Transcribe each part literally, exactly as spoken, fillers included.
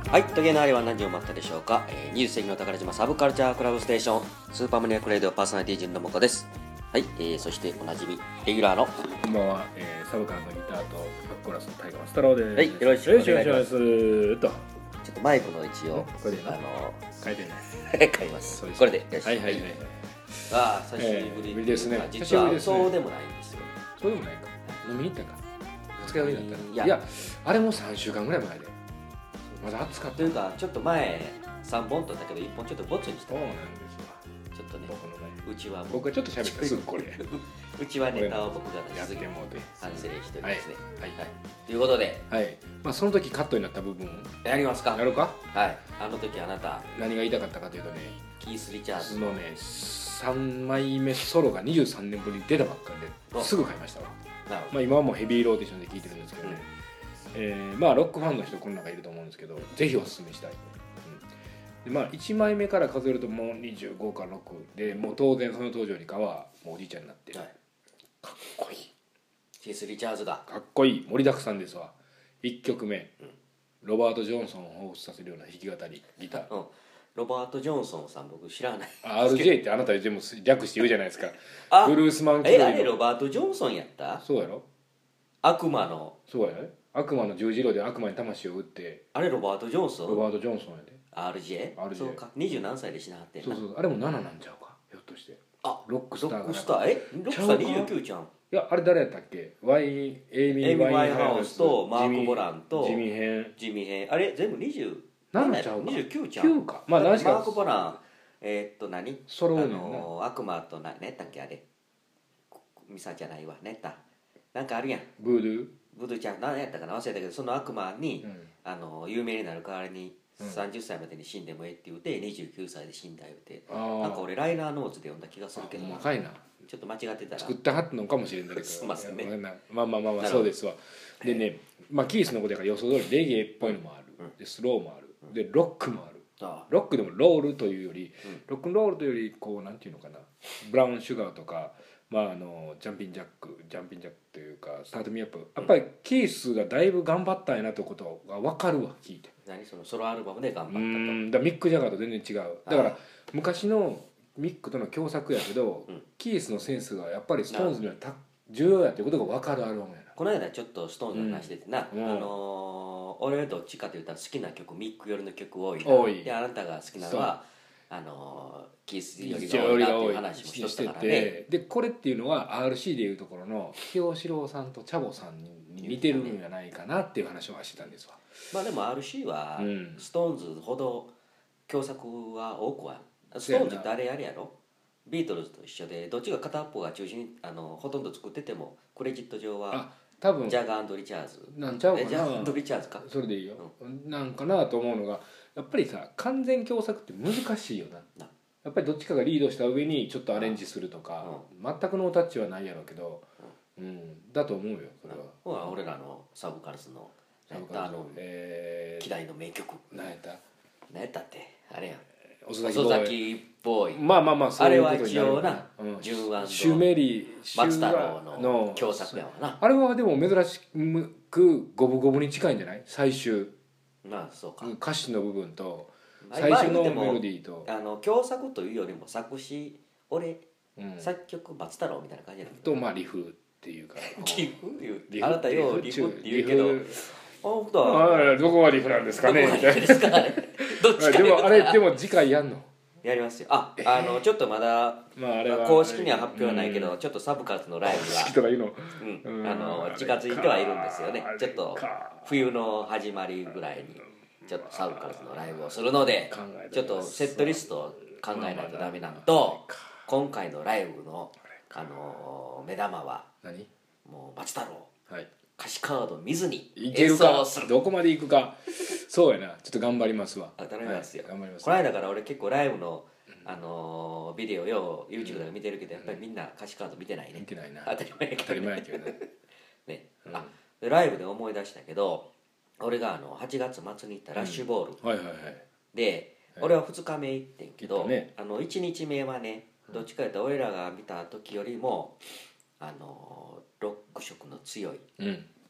はい、時計のあれは何時を待ったでしょうか、えー、にじゅっ世紀の宝島サブカルチャークラブステーションスーパーマニアックレディオパーソナリティ陣のもこです。はい、えー、そしておなじみレギュラーのこんばんは、えー、サブカルのギターとコーラスのタイガーマス太郎です。 はい、よろしくお願いします。 とちょっとマイクの位置をこれであの変えてない変えます。これでよろしく。 はいはいはいはい。 ああ、久しぶり、 えー、ですね。 実はそうでもないんですよ。 そうでもないか。飲みに行ったか。二日酔いだったら。 いや、 いやあれもさんしゅうかんぐらい前で。まだ暑かったというかちょっと前さんぼん取ったけどいっぽんちょっとボツにした。 そうなんですわ。 ちょっとね、僕のね、うちは僕はちょっと喋ったすぐこれ。 うちはネタを僕がやってもうて反省しておりますね。 はいはい。 ということで、 はい。まあその時カットになった部分やりますか。 やるか。 はい。あの時あなた何が言いたかったかというとね、 キース・リチャーズのねさんまいめソロがにじゅうさんねんぶりに出たばっかりですぐ買いましたわ。 なるほど。 まあ今はもうヘビーローテーションで聴いてるんですけどね。うん、えー、まあロックファンの人この中いると思うんですけど、ぜひおすすめしたい。うん、でまあいちまいめから数えるともうにじゅうごかろくで、もう当然その当時よりかはもうおじいちゃんになって、はい、かっこいい。 キース・リチャーズがかっこいい、盛りだくさんですわ。いっきょくめ、 うん、 ロバート・ジョンソンを彷彿させるような弾き語りギター、 うん、ロバート・ジョンソンさん僕知らない。 アールジェー ってあなたでも略して言うじゃないですか。ブルースマン級の。え、あれロバート・ジョンソンやった？ そうやろ。 悪魔の。 そうやね。悪魔の十字路で悪魔に魂を打って。 あれロバート・ジョンソン。 ロバート・ジョンソンやで。 アールジェー？ アールジェー。 そうか。二十何歳で死なはってんな。 そうそう。あれもなななんちゃうか。ひょっとして。 あ、 ロックスターが。 ロックスター、え、ロックスターにじゅうきゅうちゃん。いや、あれ誰やったっけ？ワイン、エイミー・ワインハウスとマーク・ボランとジミヘン。 ジミヘン。あれ全部にじゅうななちゃうか。 にじゅうきゅうちゃん。 きゅうか。まあ何しか。 マーク・ボラン、えー、っと何？ ソローネンな。 あの悪魔とな、ねったっけあれ。ミサじゃないわ、ねった。なんかあるやん。 ブードゥー。 ブードゥちゃん何やったかな忘れたけど、その悪魔に、 うん、あの有名になる代わりにさんじゅっさいまでに死んでもええって言うてにじゅうきゅうさいで死んだ言うて、なんか俺ライナーノーツで読んだ気がするけど、 若いな。 ちょっと間違ってたら作ってはったのかもしれんだけどすいませんね。 まあまあまあまあそうですわ。でね、まあキースのことやから予想通りレゲエっぽいのもある、うん、でスローもある、うん、でロックもある。ああロックでもロールというより、うん、ロックンロールというよりこうなんていうのかな、ブラウンシュガーとか、まああのジャンピンジャックジャンピンジャックというかスタートミーアップ、やっぱりキースがだいぶ頑張ったんやなということが分かるわ、聞いて。 何そのソロアルバムで頑張ったと。 うんだミック・ジャガーと全然違う。だから昔のミックとの共作やけど、うん、キースのセンスがやっぱりストーンズにはた重要やっていうことが分かるアルバムやな。 この間ちょっとストーンズの話しててな、うん、あのー、俺はどっちかというと好きな曲ミック寄りの曲多いな。多いで、あなたが好きなのはあのー、キースよりが多いなっていう話もしとったからね。 でこれっていうのは アールシー でいうところの清志郎さんとチャボさんに似てるんじゃないかなっていう話をしてたんですわ。 まあでも アールシー はストーンズほど共作は多くは、ストーンズってあれやるやろ、ビートルズと一緒でどっちが片っぽが中心、あのほとんど作っててもクレジット上は多分ジャガー&リチャーズなんちゃうかな。 ジャガー&リチャーズか、 それでいいよ、うん、なんかなと思うのがやっぱりさ、完全共作って難しいよな。なやっぱりどっちかがリードした上にちょっとアレンジするとか、うん、全くノータッチはないやろうけど、うん、うん、だと思うよそれは。 ほら俺らのサブカルスのサブカルスの、えー、希代の名曲何やった何やったってあれやん、 遅咲ボーイ。 まあまあまあそういうことになる。あれは一応な、うん、純安シュメリ松太郎の共作やわな。 あれはでも珍しく五分五分に近いんじゃない？最終まあそうか、 歌詞の部分と最初のメロディーと、 あの共作というよりも作詞俺、うん、作曲松太郎みたいな感じやけどと、まあリフっていうかリフっていう、あなたようリフって言うけど、 本当はどこがリフなんですかねみたいな。どっちかでもあれでも次回やんの？ やりますよ。あ、あのちょっとまだ、まあ、あれは公式には発表はないけど、うん、ちょっとサブカルスのライブが、 とかいうの、 うん、あの近づいてはいるんですよね。ちょっと冬の始まりぐらいにちょっとサブカルスのライブをするので、ちょっとセットリストを考えないとダメなのと、今回のライブのあの目玉は何？ もう松太郎。 はい。 歌詞カード見ずに演奏する。どこまで行くか。そうやな。ちょっと頑張りますわ。 頼みますよ。 はい、頑張ります。 この間から俺結構ライブのあのー、ビデオよ YouTube で見てるけど、やっぱりみんな歌詞カード見てないね。 見てないな。 当たり前やけどね。 当たり前やけどね。 ね、うん、あでライブで思い出したけど、俺があのはちがつ末に行ったラッシュボール、 うん、はいはいはい。 で、はい、俺はふつかめ行ってんけど、 ね、 あのいちにちめはね、どっちかというと俺らが見た時よりもあのロック色の強い、 うん、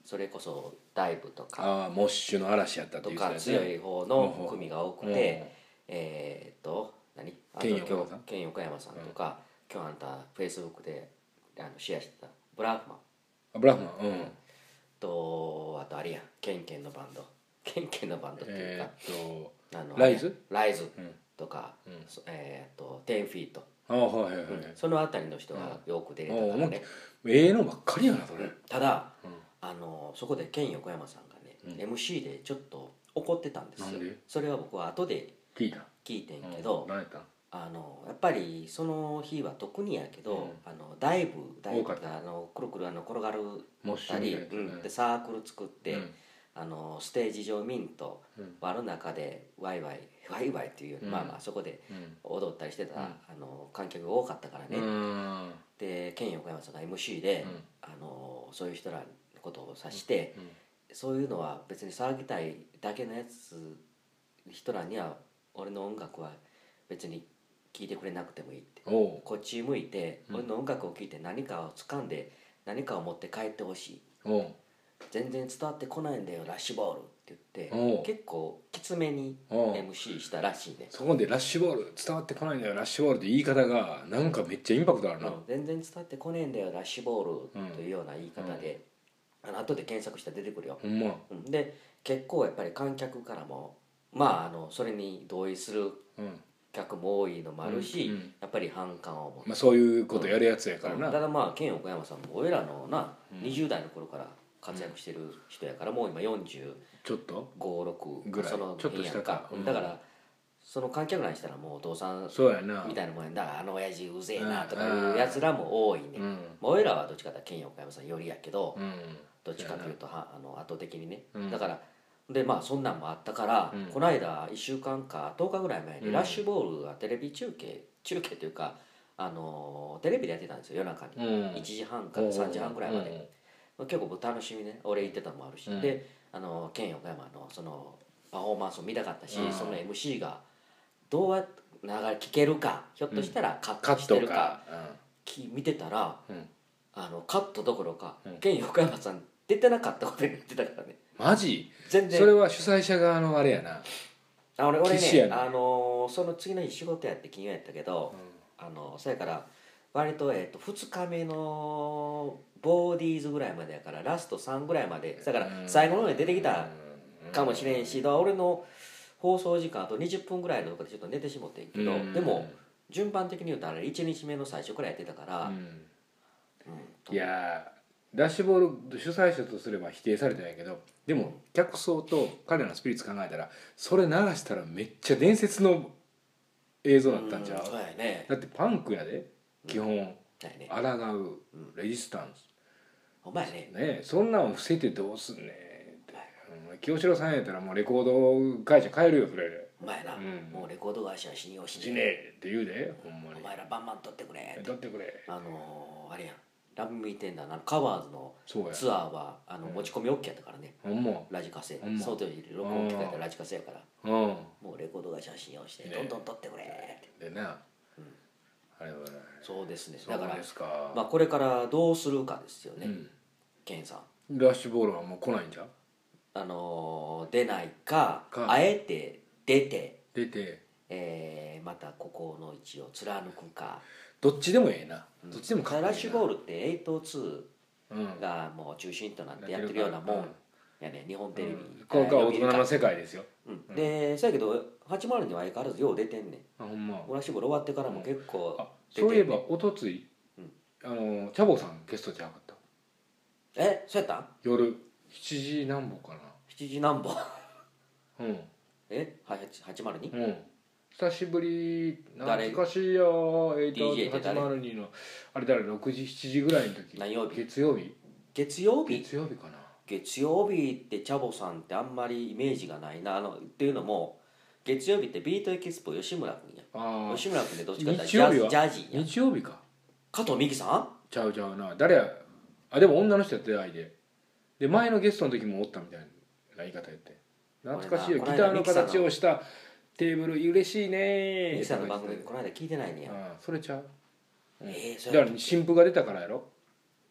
それこそダイブとかああモッシュの嵐やったってというか強い方の組が多くて、えーっと何あとケン横山さんケン横山さんとか、今日あんたフェイスブックであのシェアしてたブラフマンあブラフマンうんとあとあれやんケンケンのバンドケンケンのバンドっていうか、 えーっとあのライズライズうんとか、 うんそえーっとテンフィート、 ああはいはいはい、 うんそのあたりの人がよく出てたああからね、 ええのばっかりやなそれ、 ただ、 うんあのそこでケン横山さんがね、 うんエムシー でちょっと怒ってたんですよ。 なんでそれは僕は後で聞いた聞いてんけど、 うん何やったんあのやっぱりその日は特にやけど、 うんあのダイブダイブ多かったがあのくるくるあの転がるモッシュたり、 みたいなやつねうんでサークル作って、 うんあのステージ上ミンとうん輪の中でワイワイワイワイっていうより、 うんまあまあそこでうん踊ったりしてた、 うんあの観客が多かったからね、 うんでケン横山さんが エムシー で、 うんあのそういう人らのことを指して、 うんそういうのは別に騒ぎたいだけのやつ人らには俺の音楽は別に聴いてくれなくてもいいって、 おうこっち向いてうん俺の音楽を聴いて何かを掴んで何かを持って帰ってほしい、 おう全然伝わってこないんだよラッシュボールって言っておう結構きつめにおうエムシー したらしいね。 そこでラッシュボール伝わってこないんだよラッシュボールって言い方がなんかめっちゃインパクトあるな、 うん全然伝わってこねえんだよラッシュボールというような言い方で、あの後で検索したら出てくるよ。 ほんまうんで結構やっぱり観客からもまああのそれに同意するうん客も多いのもあるし、 うんうんやっぱり反感を持って、 まあそういうことやるやつやからな、 ただまあケン横山さんも俺らのな、 うんにじゅう代の頃から活躍してる人やから、もう今よんじゅうちょっとご、ろくぐらいそのちょっとしたか辺やんうんだからその観客らにしたらもうお父さんそうやなみたいなもんやんだからあの親父うぜえなとかいうやつらも多いね、 うんまあ俺らはどっちかというとケン横山さんよりやけど、 うんどっちかというとはあの圧倒的にね、 うんだからでまあそんなんもあったから、 うんこの間いっしゅうかんかとおかぐらい前にうんラッシュボールがテレビ中継中継というかあのテレビでやってたんですよ夜中に、 うんいちじはんからさんじはんぐらいまで、結構僕楽しみね俺行ってたのもあるし、 うんであのケン横山のそのパフォーマンスを見たかったし、 うんその エムシー がどうやって流れ聞けるかひょっとしたらカッカットしてるか、 トかき見てたらうん、うん、 あのカットどころか、 うんケン横山さん出てなかったことになってたからねマジ全然それは主催者側のあれやな、 あ俺俺必死やねねあのーその次の日仕事やって金曜やったけど、あのそやから割と,、えー、とふつかめのボーディーズぐらいまでやからラストさんぐらいまでだから最後の方に出てきたかもしれんし、だから俺の放送時間あとにじゅっぷんぐらいのとこでちょっと寝てしもってんけど、 うんでも順番的に言うとあれいちにちめの最初からやってたから、 うんうんいやーラッシュボール主催者とすれば否定されたんやけどでも客層と彼らのスピリッツ考えたらそれ流したらめっちゃ伝説の映像だったんちゃう、 うんそうやねだってパンクやで基本、 だよね抗うレジスタンお前ねスねそんなんを伏せてどうすんねんって、うん清志郎さんやったらもうレコード会社変えるよそれでお前な、 うんもうレコード会社は信用ししねえって言うでほんまにお前らバンバン取ってくれ取ってくれあのー、あれやんラブミーテンダーのあのカワーズのそうやツアーはあの持ち込み OK やったからね、 ほんまラジカセほんまその時録音機械でラジカセやからうんもうレコード会社は信用してねどんどん取ってくれって、 でな、あれはねそうですねそうだからですか、 まあこれからどうするかですよね、 うんケンさんラッシュボールはもう来ないんじゃんあのー出ないかかあえて出て、 出てえーまたここの位置を貫くか、 どっちでもええな、どっちでもかっこいいなラッシュボールってエイトツうんーがもう中心となってやってるようなもんやね日本テレビ、 うんこれが大人の世界ですようん、でそやけどはちまるには相変わらずよう出てんねんあほんまラッシュボール終わってからも結構あ出てんねんそういえばおとつい、 うんあのチャボさんゲストちゃうかったえそうやったん夜しちじなんぼかしちじなんぼなうんえはちまるにうん久しぶり誰懐かしいよディージェー って誰はちまるにのあれ誰ろくじしちじぐらいの時何曜日月曜日月曜日月曜日かな月曜日ってチャボさんってあんまりイメージがないなあのっていうのも月曜日ってビートエキスポ吉村君やあ吉村君でどっちかって日曜日はジャジーや日曜日か加藤美希さんちゃうちゃうな誰やあでも女の人やって愛でで前のゲストの時もおったみたいな言い方やって懐かしいよギこれなターの形をしたテーブル嬉しいね美希さんの番組この間聞いてないねやああそれちゃう、うんえーそれだから新婦が出たからやろ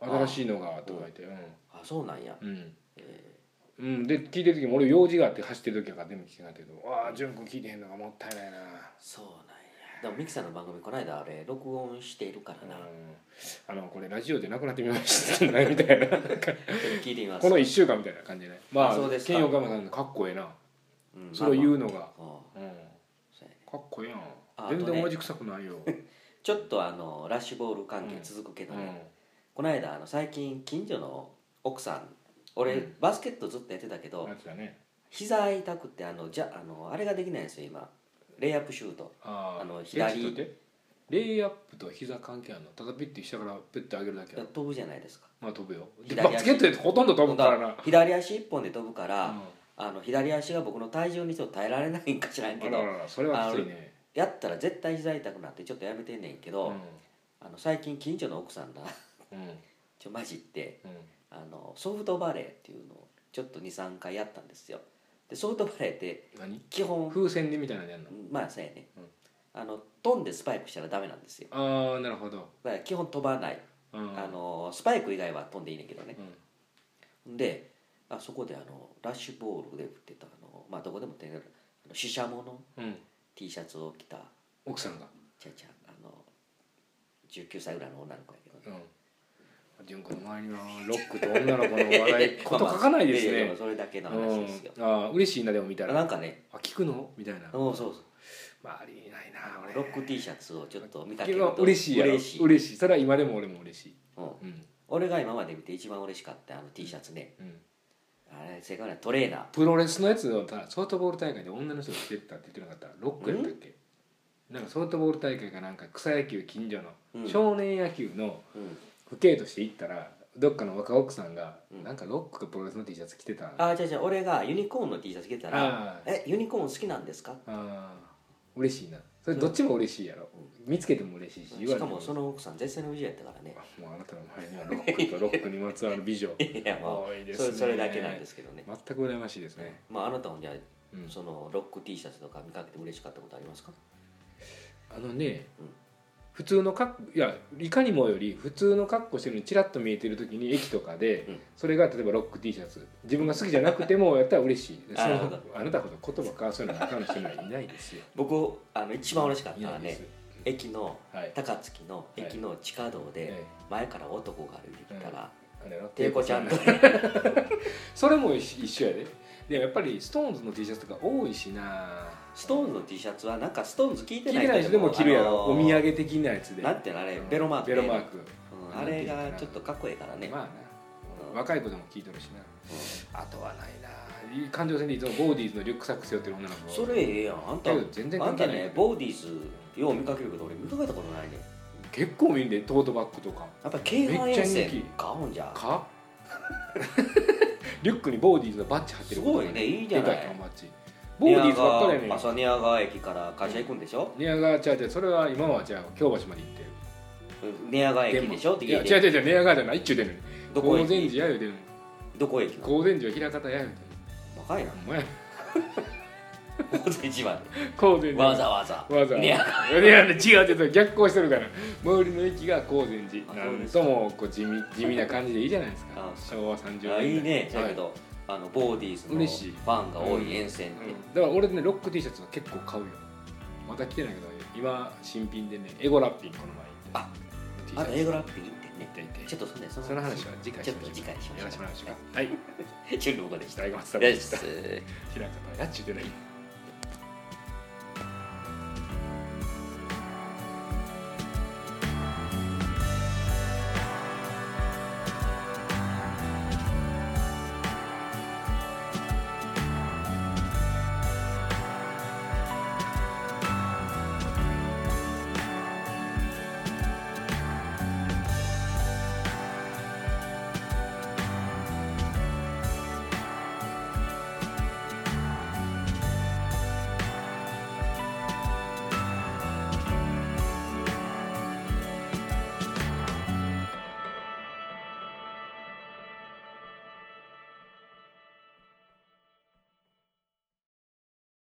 新しいのがとか言って、うん、 あそうなんや、 うんえうん、で聞いてる時も俺用事があって走ってる時は全部聞けなかったけど、ああ潤君聞いてへんのがもったいないな。 そうなんや。でもミキさんの番組この間あれ録音しているからな、うん、 あのこれラジオでなくなってみましたねみたいな聞いてみます。 このいっしゅうかんみたいな感じでね。まあケンヨカマさんかっこええな、うん、それを言うのが、まあまあうん、かっこええやん。全然同じ臭くないよちょっとあのラッシュボール関係続くけどね、うんうん、この間あの最近近所の奥さん、俺、うん、バスケットずっとやってたけど、ね、膝痛くてあのじゃあのあれができないんですよ今。レイアップシュート、 ああの左レイアップと膝関係あるの？ただピッて下からペッて上げるだけ。 飛ぶじゃないですか。 まあ飛ぶよ。バスケットでほとんど飛ぶからな。 左足一本で飛ぶから、うん、あの左足が僕の体重にちょっと耐えられないんか知らんけど、 あらららそれはきついね。 やったら絶対膝痛くなってちょっとやめてんねんけど、うん、あの最近近所の奥さんが、うん、ちょ混じって、うん、あのソフトバレーっていうのをちょっと にさんかいやったんですよ。でソフトバレーって基本風船でみたいなのやんの？ まあそうやね、うん、あの飛んでスパイクしたらダメなんですよ。 ああなるほど。 だから基本飛ばない、うん、あのスパイク以外は飛んでいいねんけどね、うん、であそこであのラッシュボールで売ってたあの、まあ、どこでも手に入るシシャモの T シャツを着た、 うん、奥さんがちゃちゃあのじゅうきゅうさいぐらいの女の子やけどね、うん純子の周りのロックと女の子の話題こと書かないですね。 まあまあ、それだけの話ですよ。 うん、あ嬉しいなでも見たら。 なんかね。 あ聞くのみたいな。 そうそうそう。 まあありえないな俺。 ロック T シャツをちょっと見かけると嬉しいやろ。嬉しい。嬉しい。それは今でも俺も嬉しい。 うん。うん、俺が今まで見て一番嬉しかったあの T シャツね。うん。あれ正確なトレーナー。 プロレスのやつをソフトボール大会で女の人が着てったって言ってなかった。ロックやったっけ？なんかソフトボール大会かなんか草野球近所の少年野球の父兄として行ったら。どっかの若奥さんが、うん、なんかロックかプロレスの T シャツ着てた。 ああじゃあじゃあ俺がユニコーンの T シャツ着てたらえユニコーン好きなんですか？ ああ嬉しいな。それどっちも嬉しいやろ、うん、見つけても嬉しいし、 しかもその奥さん絶世の美女やったからね。 もうあなたの前にはロックとロックにまつわる美女いやもういいですね。それ、それだけなんですけどね。 全く羨ましいですね。 まああなたもじゃあ、うん、そのロック T シャツとか見かけて嬉しかったことありますか？ あのね、うん普通の格好いやいかにもより普通の格好してるのにチラッと見えてる時に駅とかで、うん、それが例えばロック T シャツ自分が好きじゃなくてもやったら嬉しいそのあなたほど言葉交わすような中の人にはいないですよ。 僕あの一番嬉しかったのはね、うん、駅の、はい、高槻の駅の地下道で前から男が歩いてきたらテイコちゃんとそれも一緒やで。でやっぱりストーンズの T シャツとか多いしな。 ストーンズの T シャツはなんかストーンズ聞いてない人聞いてない人でも着るやろ、あのー、お土産的なやつでなんていうのあれベロマーク、 ベロマーク、 うん、あれがちょっとかっこいいからね。 まあな、うん、若い子でも聞いてるしな、うん、あとはないな。環状線でいつもボーディーズのリュックサック背負ってる女の子。 それええやん。あんた全然関係ない。 あんたねボーディーズよう見かけるけど俺見かけたことないね。 結構見んでトートバッグとかやっぱ ケーワン 遠征買うんじゃかリュックにボーディーズのバッジ貼ってる。 すごいね、いいじゃない。 ボーディーズばっかりやねん。 朝寝屋川駅から会社行くんでしょ。 寝屋川ちゃうちゃう、それは今はじゃあ京橋まで行ってる。寝屋川駅でしょって言って。いや違う違う違う、寝屋川じゃないっちゅうてんねん。 どこ駅？高善寺や言うてんねん。 どこ駅？ 高善寺は枚方や言うてんねん。 若いな。 お前。 高善寺まで。 高善寺。 わざわざ。 わざわざ。いや違う違う逆行してるから。最寄りの駅が高善寺。なんともこう地味地味な感じでいいじゃないですか。昭和さんじゅうねんだい。 いいね。だけど。あのボーディーズのファンが多い沿線で、 うんうん、だから俺ねロック T シャツは結構買うよ。また着てないけど今新品でねエゴラッピンこの前ああとエゴラッピン行ってね行ってちょっとそんでその話は次回ちょっと次回しましょう。 やらせてもらいましょうか。はいチュンルボコでした。 大学松田でした。平方やっちゅうてない。